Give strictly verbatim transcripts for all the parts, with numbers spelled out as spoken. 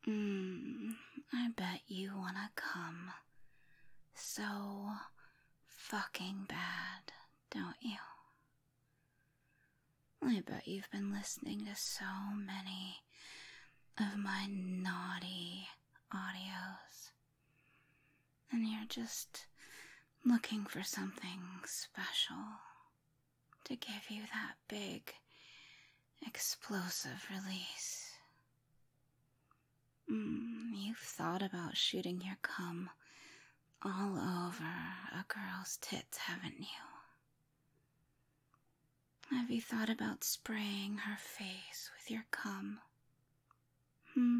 Mmm, I bet you wanna come so fucking bad, don't you? I bet you've been listening to so many of my naughty audios, and you're just looking for something special to give you that big, explosive release. Mm, you've thought about shooting your cum all over a girl's tits, haven't you? Have you thought about spraying her face with your cum? Hmm?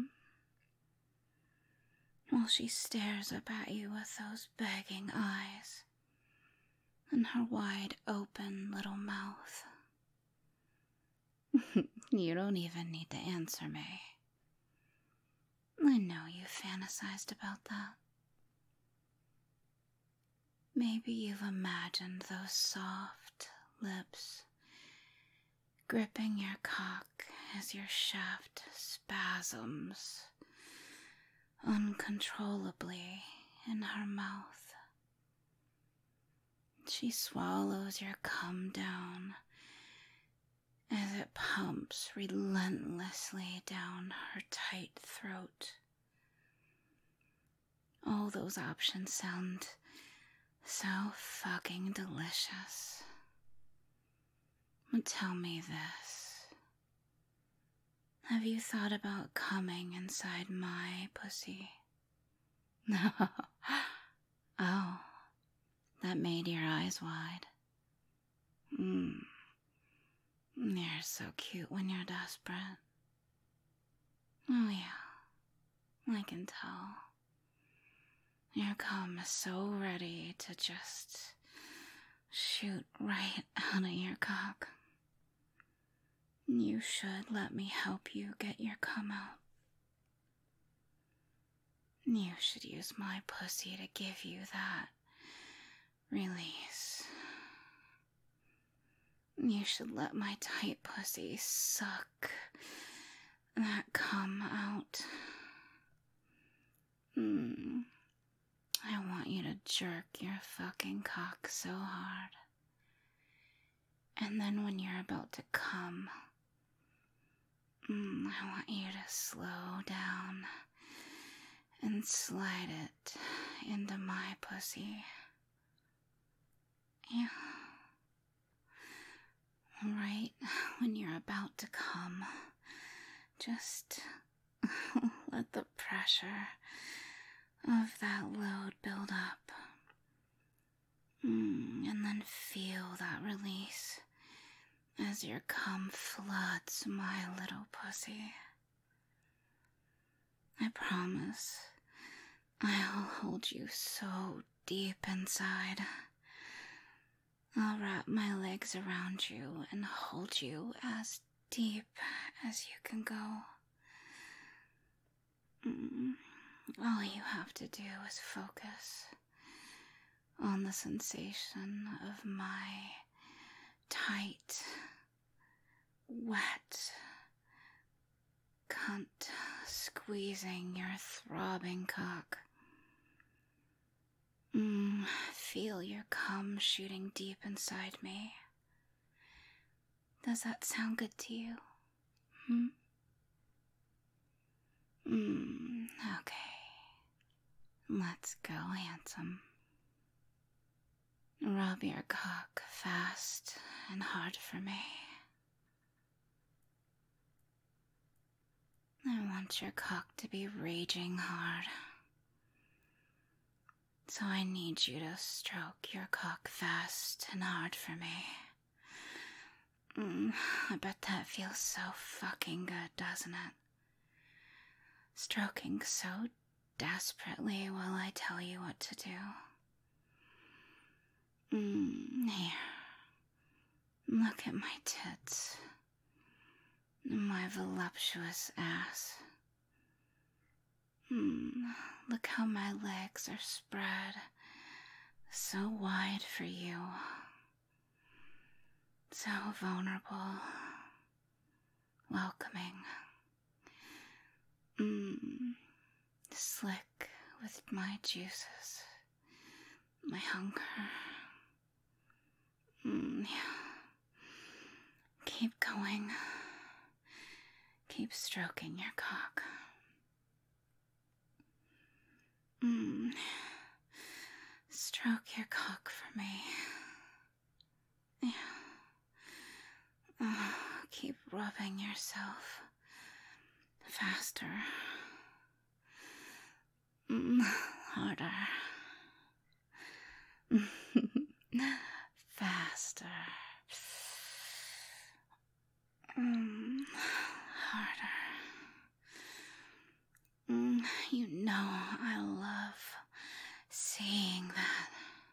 While she stares up at you with those begging eyes and her wide open little mouth. You don't even need to answer me. I know you fantasized about that. Maybe you've imagined those soft lips gripping your cock as your shaft spasms uncontrollably in her mouth. She swallows your cum down as it pumps relentlessly down her tight throat. All those options sound so fucking delicious. But tell me this. Have you thought about coming inside my pussy? No. Oh, that made your eyes wide. Hmm. You're so cute when you're desperate. Oh yeah, I can tell. Your cum is so ready to just shoot right out of your cock. You should let me help you get your cum out. You should use my pussy to give you that release. You should let my tight pussy suck that cum out. Mm. I want you to jerk your fucking cock so hard. And then when you're about to come, mm, I want you to slow down and slide it into my pussy. Yeah. Right when you're about to come, just let the pressure of that load build up. Mm, and then feel that release as your cum floods my little pussy. I promise I'll hold you so deep inside. I'll wrap my legs around you and hold you as deep as you can go. Mm. All you have to do is focus on the sensation of my tight, wet cunt squeezing your throbbing cock. Mm, feel your cum shooting deep inside me. Does that sound good to you? Hmm? Mm, okay. Let's go, handsome. Rub your cock fast and hard for me. I want your cock to be raging hard. So I need you to stroke your cock fast and hard for me. Mm, I bet that feels so fucking good, doesn't it? Stroking so desperately while I tell you what to do. Mm, here. Look at my tits. My voluptuous ass. Mm, look how my legs are spread so wide for you. So vulnerable. Welcoming. Mm, slick with my juices, my hunger. Mm, yeah. Keep going. Keep stroking your cock. Mm. Stroke your cock for me. Yeah. Oh, keep rubbing yourself. Faster. Mm, harder. Faster. Mm, harder. Mm, you know I love seeing that.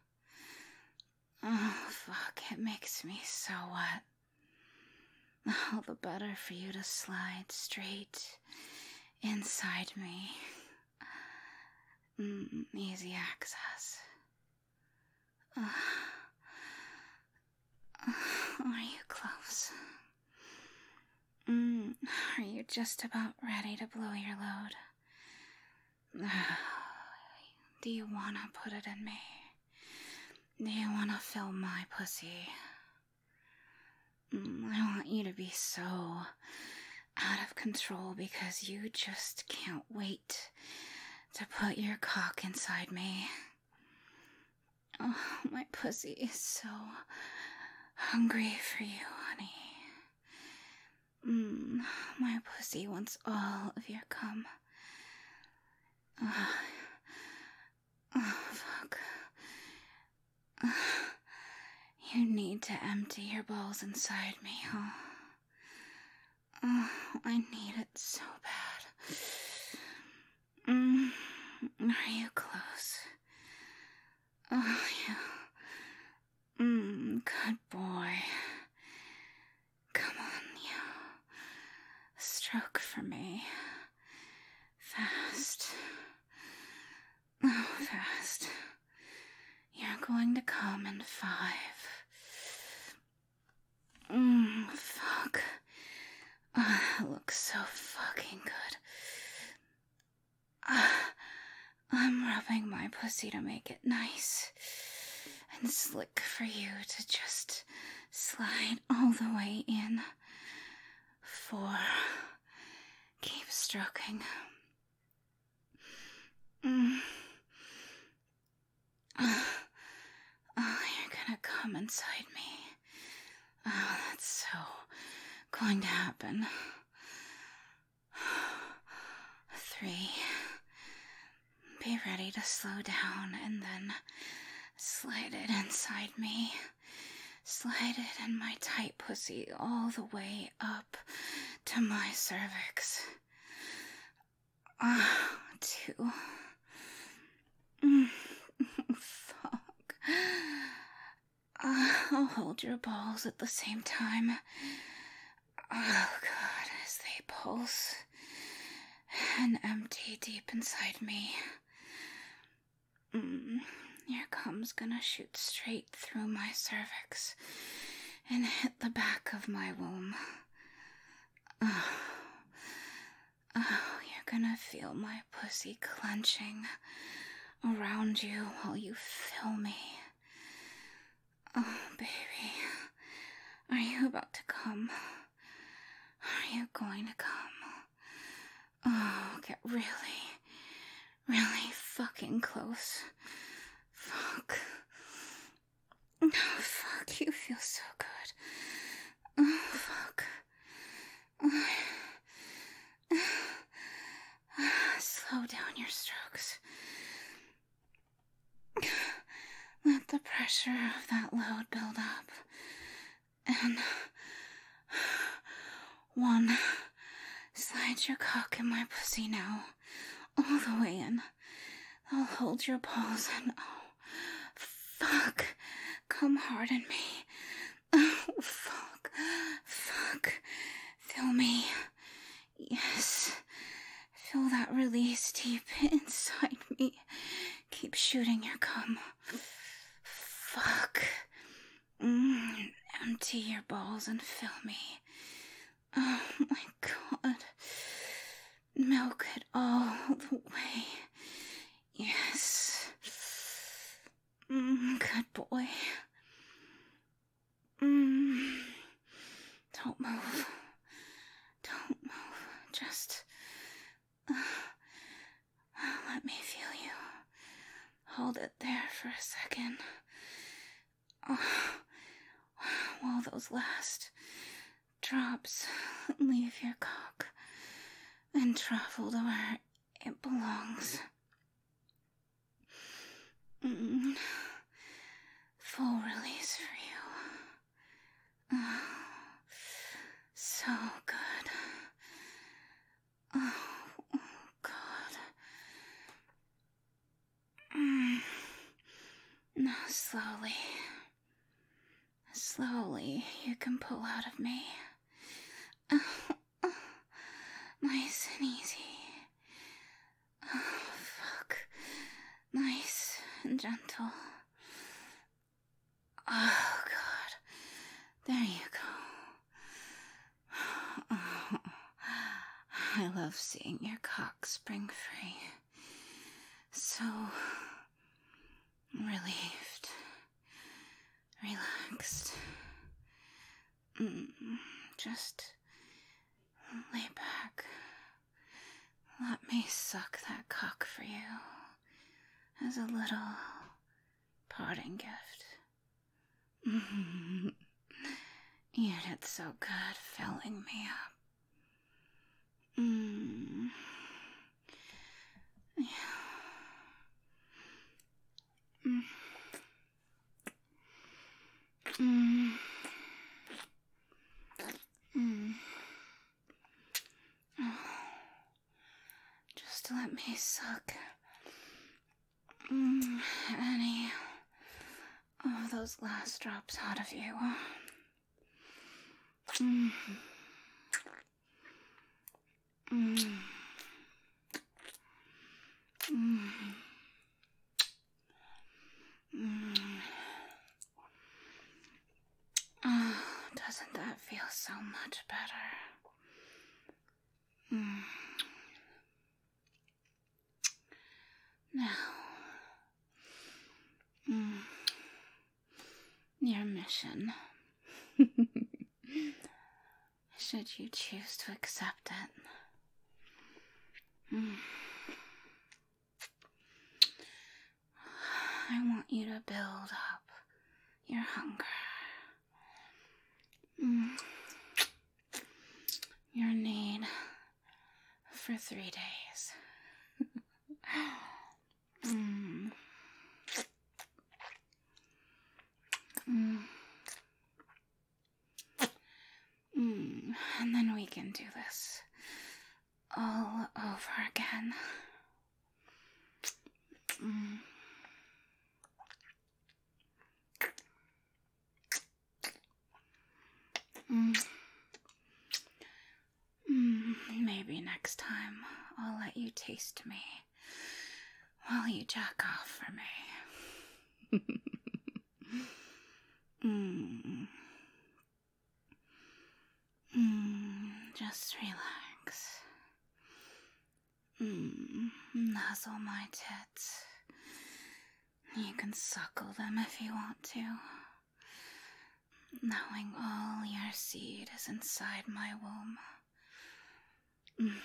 Oh, fuck, it makes me so wet. All the better for you to slide straight inside me. Mm, easy access. Uh, are you close? Mm, are you just about ready to blow your load? Uh, do you want to put it in me? Do you want to fill my pussy? Mm, I want you to be so out of control because you just can't wait to put your cock inside me. Oh, my pussy is so hungry for you, honey. Mm, my pussy wants all of your cum. Uh, oh, fuck. Uh, you need to empty your balls inside me, huh? Oh, I need it so bad. Mm, are you close? Oh, yeah. Mm, good boy. Come on, you. Stroke for me. Fast. Oh, fast. You're going to come in five. Mmm, fuck. Oh, that looks so fucking good. Uh, I'm rubbing my pussy to make it nice and slick for you to just slide all the way in. Four. Keep stroking. Mm. Oh, you're gonna come inside me. Oh, that's so going to happen. Three. Be ready to slow down and then slide it inside me. Slide it in my tight pussy all the way up to my cervix. Ah, uh, two. Mm, fuck. Uh, I'll hold your balls at the same time. Oh, God, as they pulse and empty deep inside me. Mm, your cum's gonna shoot straight through my cervix and hit the back of my womb. Oh, oh, you're gonna feel my pussy clenching around you while you fill me. Oh, baby, are you about to come? Are you going to come? Oh, get really, really fucking close. Fuck. Oh, fuck, you feel so good. Oh, fuck. Oh. Slow down your strokes. Let the pressure of that load build up. And one, slide your cock in my pussy now, all the way in. I'll hold your balls and oh, fuck, come hard in me. Oh, fuck, fuck, feel me. Yes, feel that release deep inside me. Keep shooting your cum. Fuck. Mm, empty your balls and fill me. Oh my God. Milk it all the way. Yes. Mm, good boy. Mm. Don't move. Don't move. Just uh, let me feel you. Hold it there for a second. Oh, while those last drops leave your cock and travel to where it belongs. Mm. Full release for you. Oh, so good. Oh, God. Mm. Now slowly, slowly you can pull out of me. Oh, oh, nice and easy. Oh, fuck. Nice and gentle. Oh, God. There you go. Oh, I love seeing your cock spring free. So relieved. Relaxed. Mm, just lay back. Let me suck that cock for you as a little parting gift. You did so good filling me up. Mm. Yeah. Mm. Mm. Mm. Oh. Just let me suck mm. any of those last drops out of you. Mm. Mm. Mm. Mm. Oh, doesn't that feel so much better? Mm. Now, mm. your mission. Should you choose to accept it. Mm. I want you to build up your hunger. Mm. Your need for three days. mm. Mm. Mm. And then we can do this all over again. Mm. Mm. Mm. Maybe next time I'll let you taste me while you jack off for me. mm. Mm. Just relax. Mm. Nuzzle my tits. You can suckle them if you want to, knowing all your seed is inside my womb.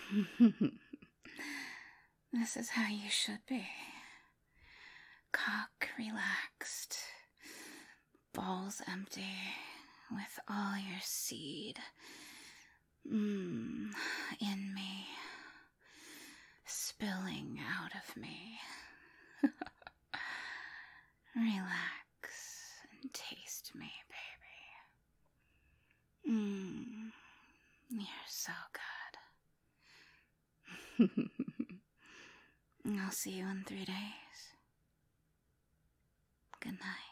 This is how you should be. Cock relaxed, balls empty, with all your seed mm, in me, spilling out of me. Relax and taste me, baby. Mmm, you're so good. I'll see you in three days. Good night.